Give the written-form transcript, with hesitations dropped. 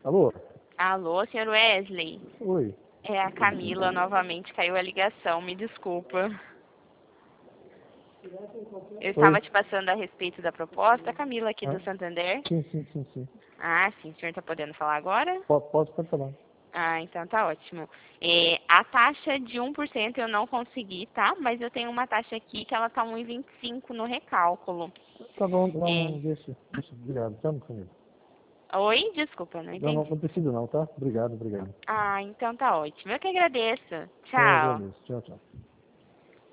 Alô? Alô, senhor Wesley? Oi. É a Camila, novamente caiu a ligação, me desculpa. Eu estava Oi? te passando a respeito da proposta, a Camila aqui do Ah, Santander. sim. Ah, sim, o senhor está podendo falar agora? Pode falar. Ah, então tá ótimo. A taxa de 1% eu não consegui, tá? Mas eu tenho uma taxa aqui que ela tá 1,25 no recálculo. Tá bom, É... não, deixa. Obrigado. Chama comigo. Oi? Desculpa, não Não, entendi. não precisa não, tá? Obrigado. Ah, então tá ótimo. Eu que agradeço. Eu Tchau. agradeço. Tchau.